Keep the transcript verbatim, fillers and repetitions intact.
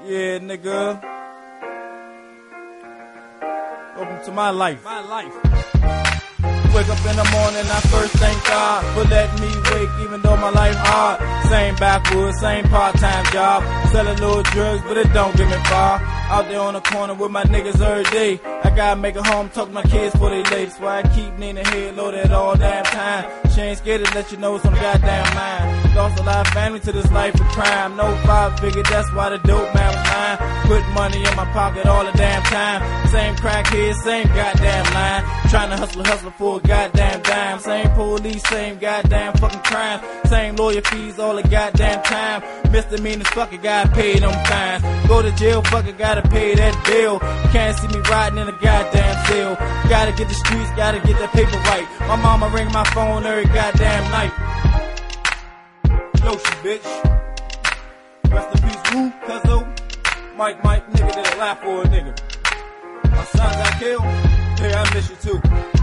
Yeah, nigga. Welcome to my life. My life. Wake up in the morning, I first thank God for letting me wake, even though my life hard. Same backwoods, same part-time job, selling little drugs, but it don't get me far. Out there on the corner with my niggas every day. I gotta make it home, talk to my kids before they late. That's why I keep Nina head loaded all damn time. She ain't scared to let you know it's on the goddamn mind. Lost a lot of family to this life of crime. No five figure, that's why the dope man was lying. Put money in my pocket all the damn time. Same crackhead, same goddamn line. Trying to hustle, hustle for a goddamn dime. Same police, same goddamn fucking crime. Same lawyer fees all the goddamn time. Misdemeanors, fucking gotta pay them fines. Go to jail, fucking gotta pay that bill. Can't see me riding in a goddamn cell. Gotta get the streets, gotta get that paper right. My mama ring my phone every goddamn night. Yo, she bitch. Rest in peace, woo, cuzzo. Mike, Mike, nigga did a laugh for a nigga. My son got killed. Hey, I miss you too.